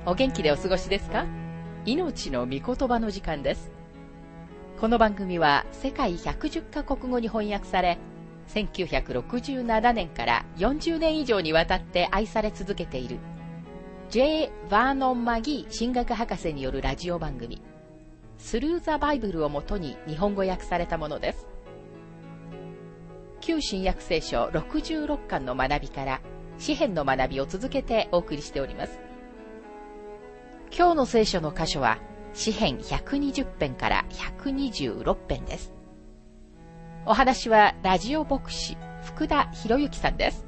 お元気でお過ごしですか？命の御言葉の時間です。この番組は世界110カ国語に翻訳され、1967年から40年以上にわたって愛され続けている J. バーノン・マギー神学博士によるラジオ番組スルー・ザ・バイブルをもとに日本語訳されたものです。旧新約聖書66巻の学びから詩編の学びを続けてお送りしております。今日の聖書の箇所は詩編120編から126編です。お話はラジオ牧師福田博之さんです。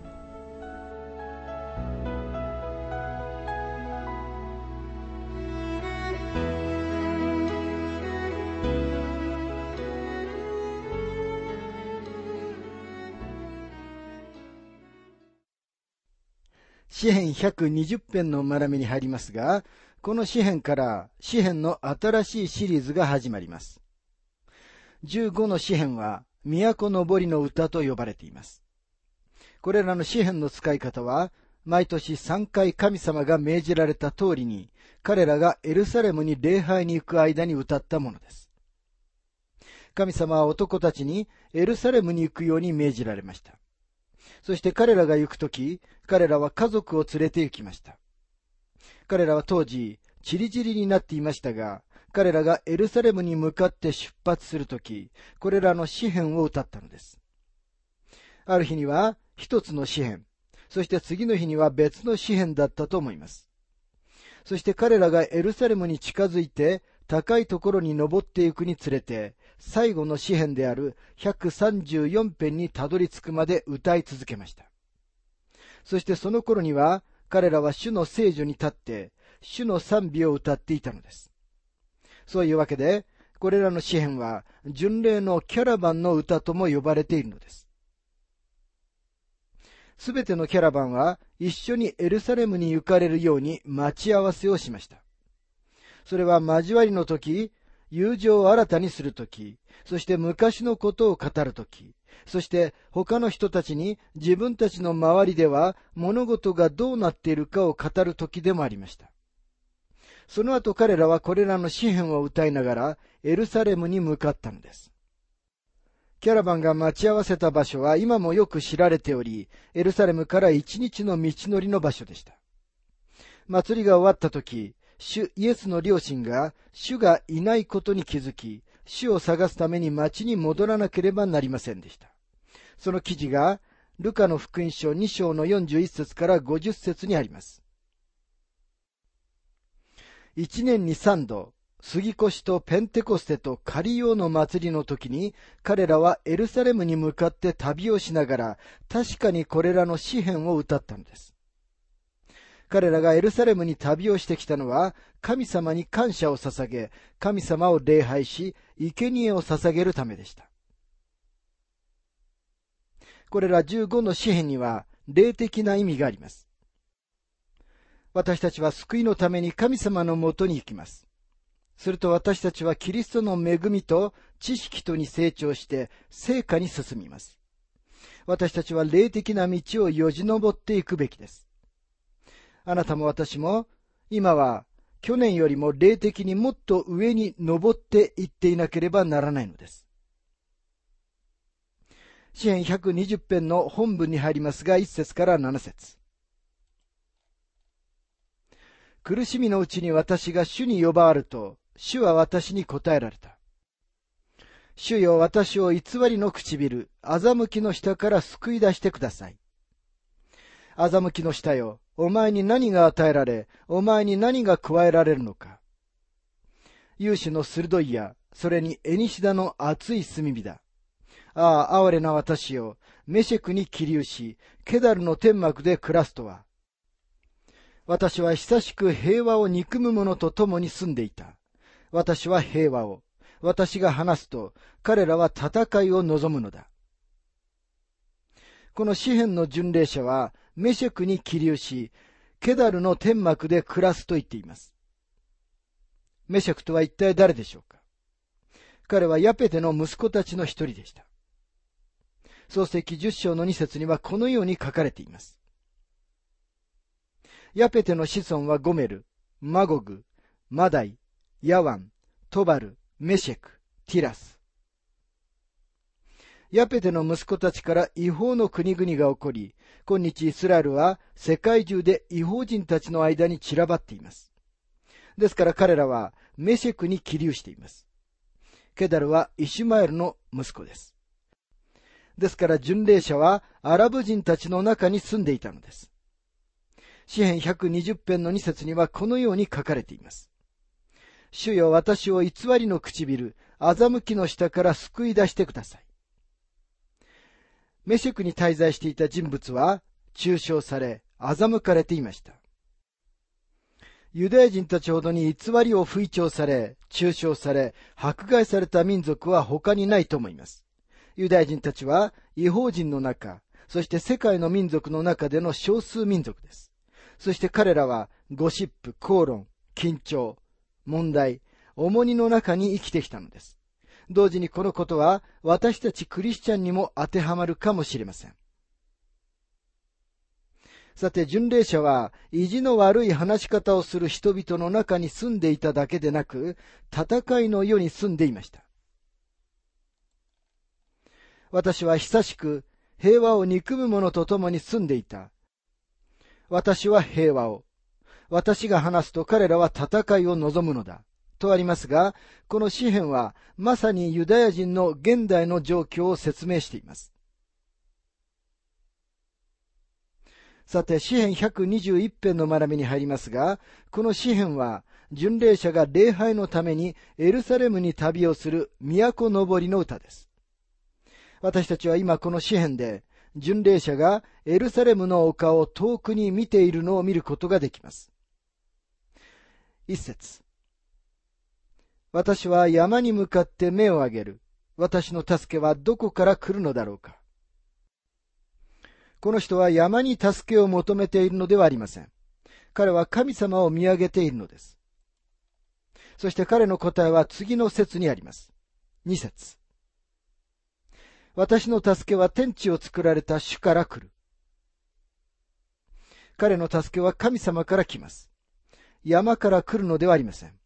詩編120編の学びに入りますが、この詩編から詩編の新しいシリーズが始まります。15の詩編は都のぼりの歌と呼ばれています。これらの詩編の使い方は、毎年3回神様が命じられた通りに、彼らがエルサレムに礼拝に行く間に歌ったものです。神様は男たちにエルサレムに行くように命じられました。そして彼らが行くとき、彼らは家族を連れて行きました。彼らは当時、チリチリになっていましたが、彼らがエルサレムに向かって出発するとき、これらの詩編を歌ったのです。ある日には一つの詩編、そして次の日には別の詩編だったと思います。そして彼らがエルサレムに近づいて、高いところに登っていくにつれて、最後の詩編である134編にたどり着くまで歌い続けました。そしてその頃には、彼らは主の聖所に立って、主の賛美を歌っていたのです。そういうわけで、これらの詩編は、巡礼のキャラバンの歌とも呼ばれているのです。すべてのキャラバンは、一緒にエルサレムに行かれるように待ち合わせをしました。それは交わりの時、友情を新たにするとき、そして昔のことを語るとき、そして他の人たちに自分たちの周りでは物事がどうなっているかを語るときでもありました。その後彼らはこれらの詩編を歌いながらエルサレムに向かったのです。キャラバンが待ち合わせた場所は今もよく知られており、エルサレムから1日の道のりの場所でした。祭りが終わったとき、主イエスの両親が主がいないことに気づき、主を探すために町に戻らなければなりませんでした。その記事がルカの福音書2章の41節から50節にあります。1年に3度、杉越とペンテコステとカリオの祭りの時に、彼らはエルサレムに向かって旅をしながら、確かにこれらの詩編を歌ったのです。彼らがエルサレムに旅をしてきたのは、神様に感謝を捧げ、神様を礼拝し、生贄を捧げるためでした。これら15の詩編には、霊的な意味があります。私たちは救いのために神様のもとに行きます。すると私たちはキリストの恵みと知識とに成長して、聖果に進みます。私たちは霊的な道をよじ登っていくべきです。あなたも私も、今は去年よりも霊的にもっと上に登っていっていなければならないのです。詩編120編の本文に入りますが、1節から7節。苦しみのうちに私が主に呼ばわると、主は私に答えられた。主よ、私を偽りの唇、欺きの下から救い出してください。欺きの下よ、お前に何が与えられ、お前に何が加えられるのか。勇士の鋭い矢、それにエニシダの熱い炭火だ。ああ、哀れな私よ、メシェクに起立し、ケダルの天幕で暮らすとは。私は久しく平和を憎む者と共に住んでいた。私は平和を、私が話すと、彼らは戦いを望むのだ。この詩編の巡礼者は、メシェクに起立し、ケダルの天幕で暮らすと言っています。メシェクとは一体誰でしょうか？彼はヤペテの息子たちの一人でした。創世記10章の2節にはこのように書かれています。ヤペテの子孫はゴメル、 マゴグ、マダイ、ヤワン、トバル、メシェク、ティラス。ヤペテの息子たちから違法の国々が起こり、今日イスラエルは世界中で違法人たちの間に散らばっています。ですから彼らはメシェクに起立しています。ケダルはイシュマエルの息子です。ですから巡礼者はアラブ人たちの中に住んでいたのです。詩編120編の2節にはこのように書かれています。主よ、私を偽りの唇、欺きの下から救い出してください。メシェクに滞在していた人物は中傷され、欺かれていました。ユダヤ人たちほどに偽りを吹聴され、中傷され、迫害された民族は他にないと思います。ユダヤ人たちは異邦人の中、そして世界の民族の中での少数民族です。そして彼らはゴシップ、口論、緊張、問題、重荷の中に生きてきたのです。同時にこのことは私たちクリスチャンにも当てはまるかもしれません。さて、巡礼者は意地の悪い話し方をする人々の中に住んでいただけでなく、戦いの世に住んでいました。私は久しく平和を憎む者と共に住んでいた。私は平和を。私が話すと彼らは戦いを望むのだ。とありますが、この詩編はまさにユダヤ人の現代の状況を説明しています。さて、詩編121編の学びに入りますが、この詩編は巡礼者が礼拝のためにエルサレムに旅をする都のぼりの歌です。私たちは今この詩編で巡礼者がエルサレムの丘を遠くに見ているのを見ることができます。一節。私は山に向かって目を上げる。私の助けはどこから来るのだろうか。この人は山に助けを求めているのではありません。彼は神様を見上げているのです。そして彼の答えは次の節にあります。2節。私の助けは天地を作られた主から来る。彼の助けは神様から来ます。山から来るのではありません。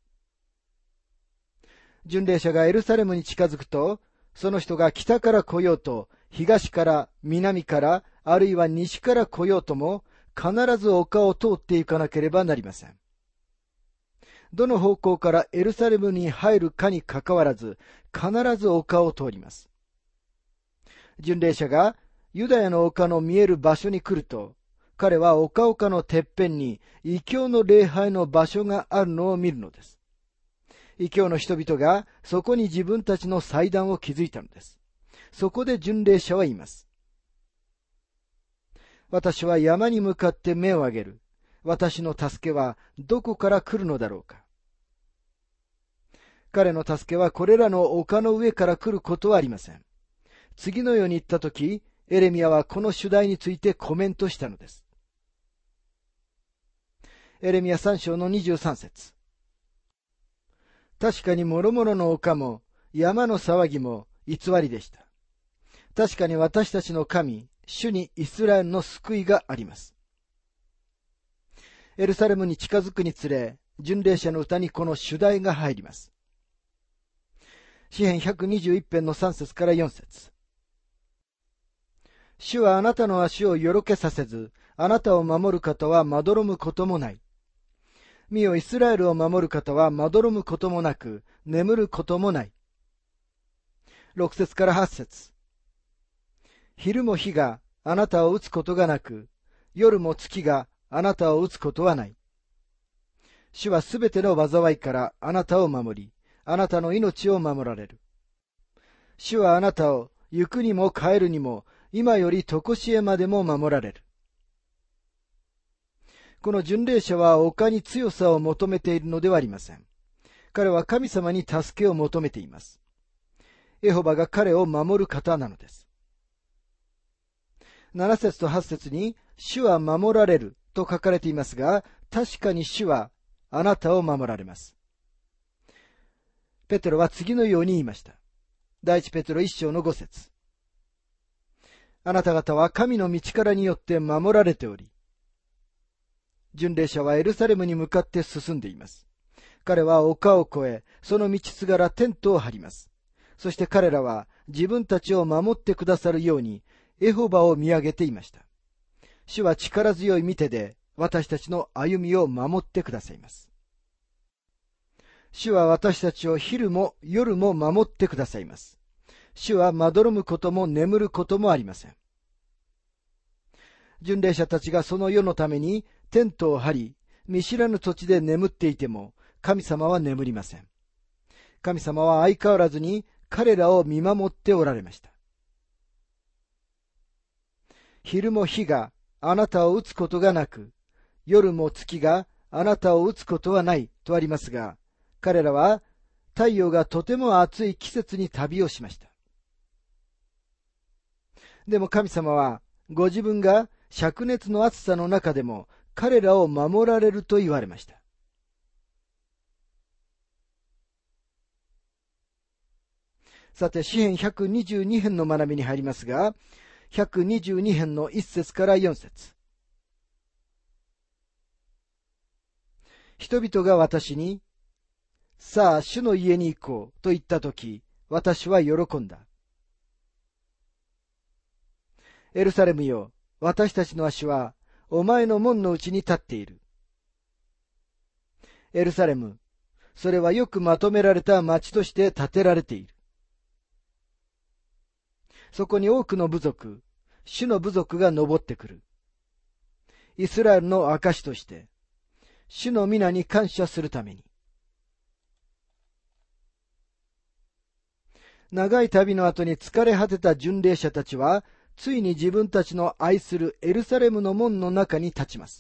巡礼者がエルサレムに近づくと、その人が北から来ようと、東から南から、あるいは西から来ようとも、必ず丘を通っていかなければなりません。どの方向からエルサレムに入るかにかかわらず、必ず丘を通ります。巡礼者がユダヤの丘の見える場所に来ると、彼は丘々のてっぺんに異教の礼拝の場所があるのを見るのです。異教の人々がそこに自分たちの祭壇を築いたのです。そこで巡礼者は言います。私は山に向かって目を上げる。私の助けはどこから来るのだろうか。彼の助けはこれらの丘の上から来ることはありません。次のように言ったとき、エレミヤはこの主題についてコメントしたのです。エレミヤ3章の23節。確かに諸々の丘も山の騒ぎも偽りでした。確かに私たちの神、主にイスラエルの救いがあります。エルサレムに近づくにつれ、巡礼者の歌にこの主題が入ります。詩編121編の3節から4節。主はあなたの足をよろけさせず、あなたを守る方はまどろむこともない。見よ、イスラエルを守る方はまどろむこともなく、眠ることもない。6節から8節。昼も日があなたを打つことがなく、夜も月があなたを打つことはない。主はすべての災いからあなたを守り、あなたの命を守られる。主はあなたを行くにも帰るにも、今より常しえまでも守られる。この巡礼者は丘に強さを求めているのではありません。彼は神様に助けを求めています。エホバが彼を守る方なのです。7節と8節に、主は守られると書かれていますが、確かに主はあなたを守られます。ペテロは次のように言いました。第一ペテロ1章の5節。あなた方は神の道からによって守られており、 巡礼者はエルサレムに向かって進んでいます。彼は丘を越え、その道すがらテントを張ります。そして彼らは自分たちを守ってくださるように、エホバを見上げていました。主は力強い御手で私たちの歩みを守ってくださいます。主は私たちを昼も夜も守ってくださいます。主はまどろむことも眠ることもありません。巡礼者たちがその世のためにテントを張り、見知らぬ土地で眠っていても、神様は眠りません。神様は相変わらずに彼らを見守っておられました。昼も日があなたを打つことがなく、夜も月があなたを打つことはないとありますが、彼らは太陽がとても暑い季節に旅をしました。でも神様はご自分が灼熱の暑さの中でも彼らを守られると言われました。さて、詩編122編の学びに入りますが、122編の1節から4節。人々が私に、さあ、主の家に行こうと言ったとき、私は喜んだ。エルサレムよ、私たちの足は、お前の門のうちに立っている。エルサレム、それはよくまとめられた町として建てられている。そこに多くの部族、主の部族が登ってくる。イスラエルの証として、主の皆に感謝するために。長い旅の後に疲れ果てた巡礼者たちは、ついに自分たちの愛するエルサレムの門の中に立ちます。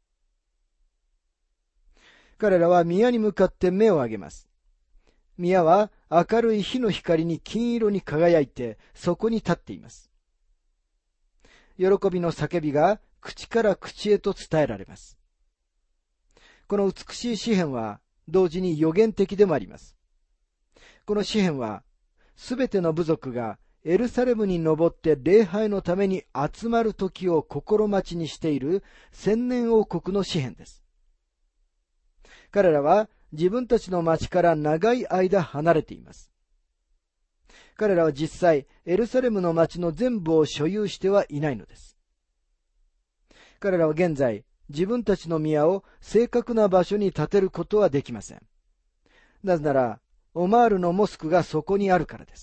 彼らは宮に向かって目を上げます。宮は明るい火の光に金色に輝いて、そこに立っています。喜びの叫びが口から口へと伝えられます。この美しい詩篇は同時に予言的でもあります。この詩篇はすべての部族がエルサレムに登って礼拝のために集まる時を心待ちにしている千年王国の詩篇です。彼らは自分たちの町から長い間離れています。彼らは実際エルサレムの町の全部を所有してはいないのです。彼らは現在自分たちの宮を正確な場所に建てることはできません。なぜならオマールのモスクがそこにあるからです。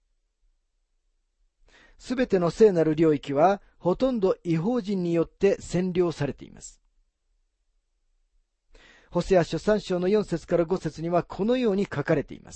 すべての聖なる領域はほとんど異邦人によって占領されています。ホセア書3章の4節から5節にはこのように書かれています。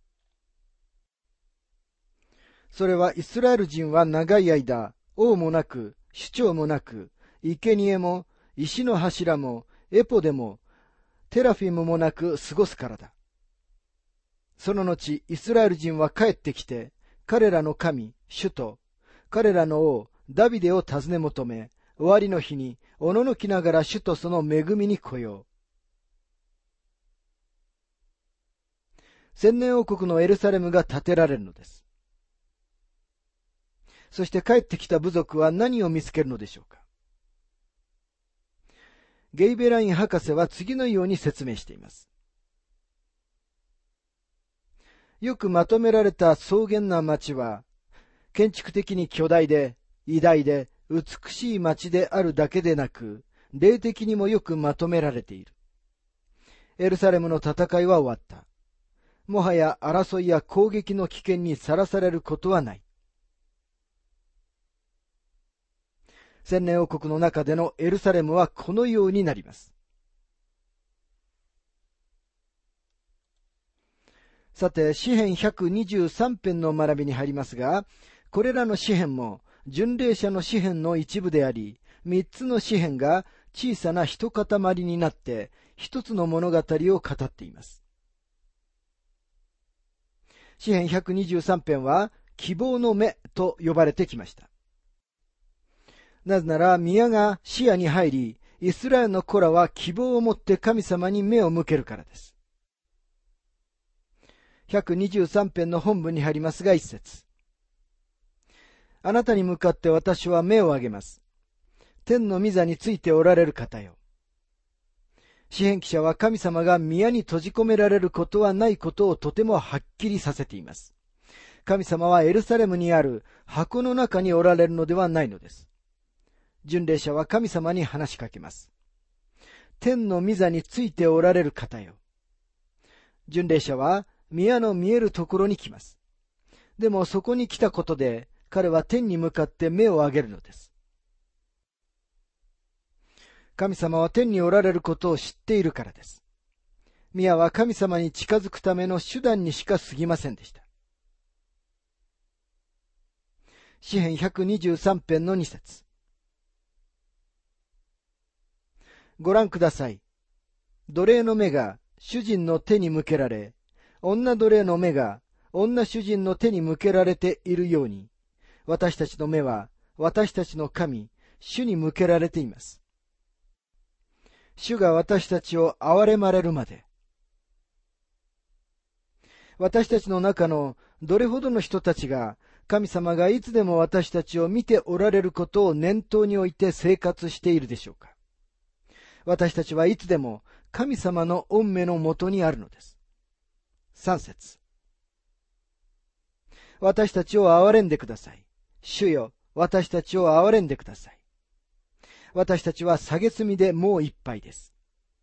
それはイスラエル人は長い間、王もなく、首長もなく、生贄も、石の柱も、エポでも、テラフィムもなく過ごすからだ。その後、イスラエル人は帰ってきて、彼らの神、主と、彼らの王、ダビデを訪ね求め、終わりの日に、おののきながら主とその恵みに来よう。千年王国のエルサレムが建てられるのです。そして帰ってきた部族は何を見つけるのでしょうか。ゲイベライン博士は次のように説明しています。よくまとめられた草原な町は、建築的に巨大で、偉大で、美しい町であるだけでなく、霊的にもよくまとめられている。エルサレムの戦いは終わった。もはや争いや攻撃の危険にさらされることはない。千年王国の中でのエルサレムはこのようになります。さて、詩編123編の学びに入りますが、これらの詩編も巡礼者の詩編の一部であり、3つの詩編が小さな一塊になって一つの物語を語っています。詩編123編は希望の目と呼ばれてきました。なぜなら宮が視野に入り、イスラエルの子らは希望を持って神様に目を向けるからです。123編の本文に入りますが一節。あなたに向かって私は目を上げます。 天の御座についておられる方よ。詩編記者は神様が宮に閉じ込められることはないことをとてもはっきりさせています。神様はエルサレムにある箱の中におられるのではないのです。巡礼者は神様に話しかけます。天の御座についておられる方よ。巡礼者は宮の見えるところに来ます。でもそこに来たことで彼は天に向かって目を上げるのです。神様は天におられることを知っているからです。宮は神様に近づくための手段にしか過ぎませんでした。詩編123編の2節。ご覧ください。奴隷の目が主人の手に向けられ、女奴隷の目が女主人の手に向けられているように、私たちの目は私たちの神、主に向けられています。主が私たちを憐れまれるまで。私たちの中のどれほどの人たちが神様がいつでも私たちを見ておられることを念頭に置いて生活しているでしょうか。私たちはいつでも神様の御目のもとにあるのです。3節。私たちを憐れんでください。主よ、私たちを憐れんでください。私たちは蔑みでもういっぱいです。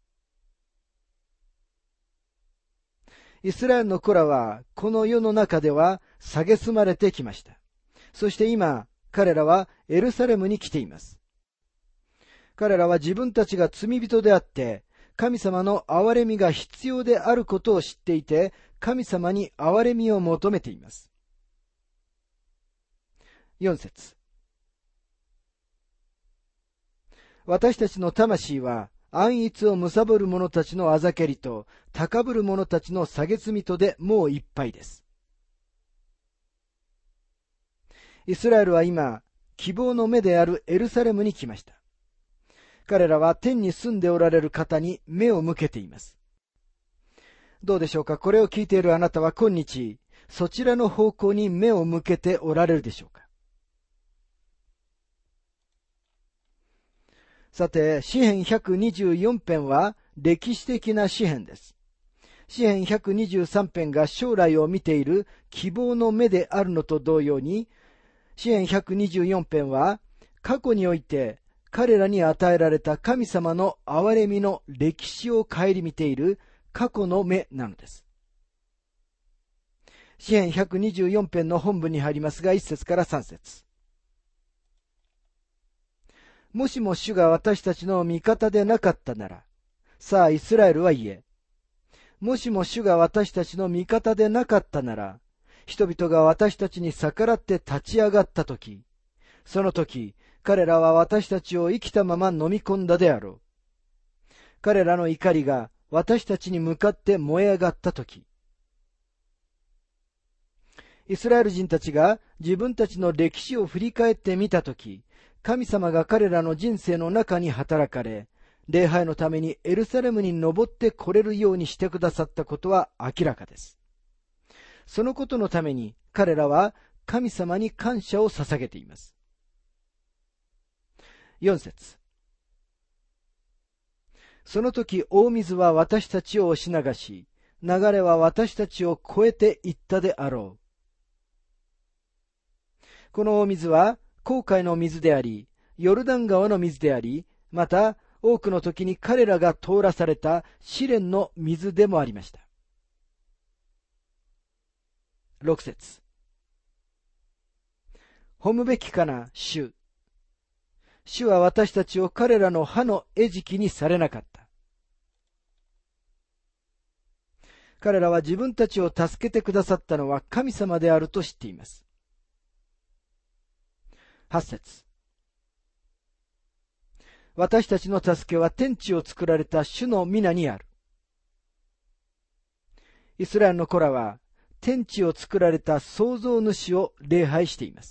イスラエルの子らはこの世の中では蔑まれてきました。そして今、彼らはエルサレムに来ています。彼らは自分たちが罪人であって、神様の憐れみが必要であることを知っていて、神様に憐れみを求めています。4節。私たちの魂は安逸を貪る者たちのあざけりと高ぶる者たちの蔑みとでもういっぱいです。イスラエルは今、希望の目であるエルサレムに来ました。彼らは天に住んでおられる方に目を向けています。どうでしょうか。これを聞いているあなたは今日、そちらの方向に目を向けておられるでしょうか。さて、詩編124編は歴史的な詩編です。詩編123編が将来を見ている希望の目であるのと同様に、詩編124編は過去において彼らに与えられた神様の憐れみの歴史を顧みている過去の目なのです。詩編124編の本文に入りますが、1節から3節。もしも主が私たちの味方でなかったなら、さあイスラエルは言え。もしも主が私たちの味方でなかったなら、人々が私たちに逆らって立ち上がったとき、その時、彼らは私たちを生きたまま飲み込んだであろう。彼らの怒りが私たちに向かって燃え上がったとき、イスラエル人たちが自分たちの歴史を振り返ってみたとき、神様が彼らの人生の中に働かれ、礼拝のためにエルサレムに登ってこれるようにしてくださったことは明らかです。そのことのために彼らは神様に感謝を捧げています。4節。その時大水は私たちを押し流し、流れは私たちを越えていったであろう。この大水は紅海の水であり、ヨルダン川の水であり、また多くの時に彼らが通らされた試練の水でもありました。6節。褒むべきかな、主。主は私たちを彼らの歯の餌食にされなかった。彼らは自分たちを助けてくださったのは神様であると知っています。8節。私たちの助けは天地を作られた主の皆にある。イスラエルの子らは天地を作られた創造主を礼拝しています。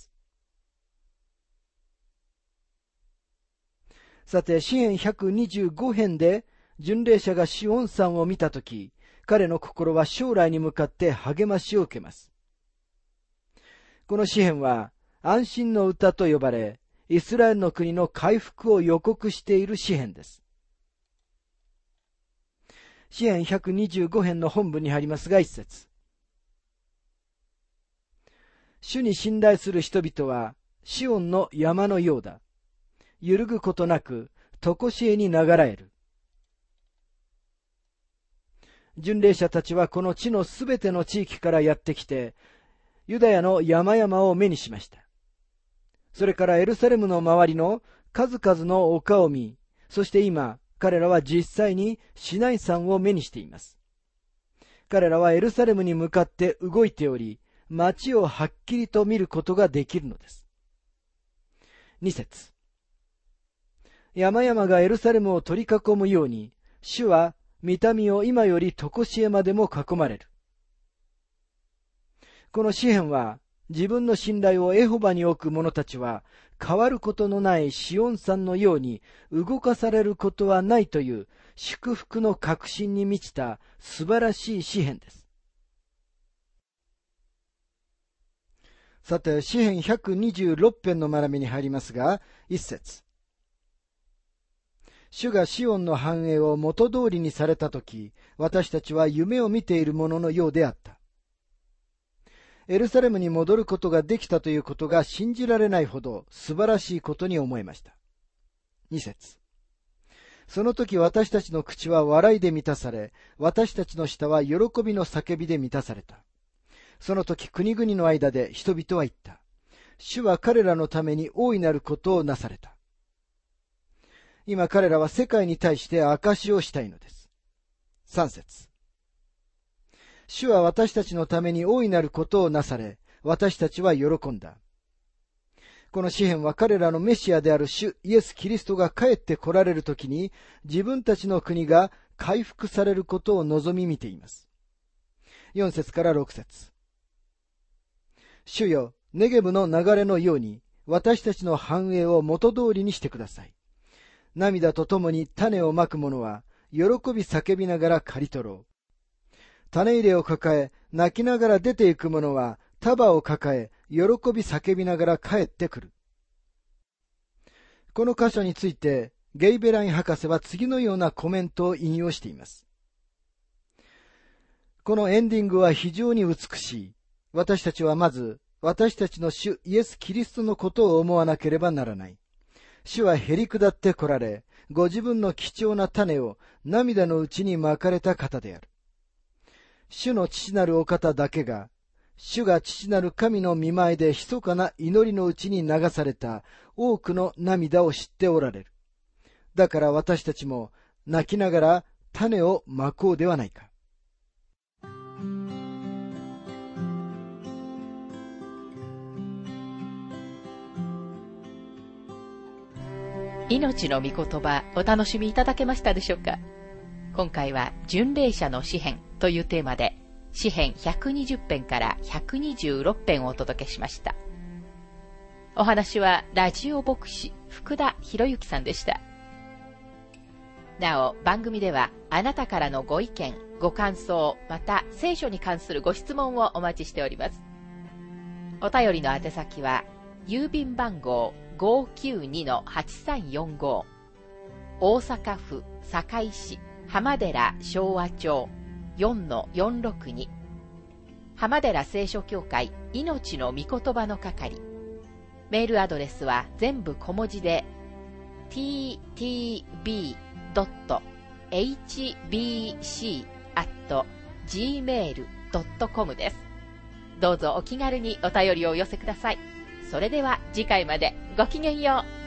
さて、詩編125編で巡礼者がシオン山を見たとき、彼の心は将来に向かって励ましを受けます。この詩編は安心の歌と呼ばれ、 イスラエルの国の回復を予告している詩編です。詩編125編の本文に入りますが、一節。主に信頼する人々はシオンの山のようだ。揺るぐことなく常しえに流らえる。巡礼者たちはこの地のすべての地域からやってきて、ユダヤの山々を目にしました。それからエルサレムの周りの数々の丘を見、そして今、彼らは実際にシナイ山を目にしています。彼らはエルサレムに向かって動いており、町をはっきりと見ることができるのです。2節。山々がエルサレムを取り囲むように、主は御民を今より常しえまでも囲まれる。この詩編は、自分の信頼をエホバに置く者たちは、変わることのないシオン山のように動かされることはないという祝福の確信に満ちた素晴らしい詩編です。さて、詩編126編の学びに入りますが、一節。主がシオンの繁栄を元通りにされたとき、私たちは夢を見ているもののようであった。エルサレムに戻ることができたということが信じられないほど素晴らしいことに思えました。2節。その時私たちの口は笑いで満たされ、私たちの舌は喜びの叫びで満たされた。その時国々の間で人々は言った。主は彼らのために大いなることをなされた。今彼らは世界に対して証しをしたいのです。3節。主は私たちのために大いなることをなされ、私たちは喜んだ。この詩編は彼らのメシアである主イエス・キリストが帰って来られるときに、自分たちの国が回復されることを望み見ています。4節から6節。主よ、ネゲブの流れのように、私たちの繁栄を元通りにしてください。涙とともに種をまく者は、喜び叫びながら刈り取ろう。種入れを抱え、泣きながら出ていく者は、束を抱え、喜び叫びながら帰ってくる。この箇所について、ゲイベライン博士は次のようなコメントを引用しています。このエンディングは非常に美しい。私たちはまず、私たちの主イエス・キリストのことを思わなければならない。主はへり下って来られ、ご自分の貴重な種を涙のうちにまかれた方である。主の父なるお方だけが、主が父なる神の御前で密かな祈りのうちに流された多くの涙を知っておられる。だから私たちも泣きながら種をまこうではないか。 命の御言葉、お楽しみいただけましたでしょうか。今回は巡礼者の詩編というテーマで、詩編120編から126編をお届けしました。お話はラジオ牧師福田博之さんでした。なお、番組ではあなたからのご意見、ご感想、また聖書に関するご質問をお待ちしております。お便りの宛先は、郵便番号 592-8345 大阪府堺市浜寺昭和町 4-462 浜寺聖書協会命の御言葉の係。メールアドレスは全部小文字で ttb.hbc@gmail.com です。どうぞお気軽にお便りをお寄せください。それでは次回までごきげんよう。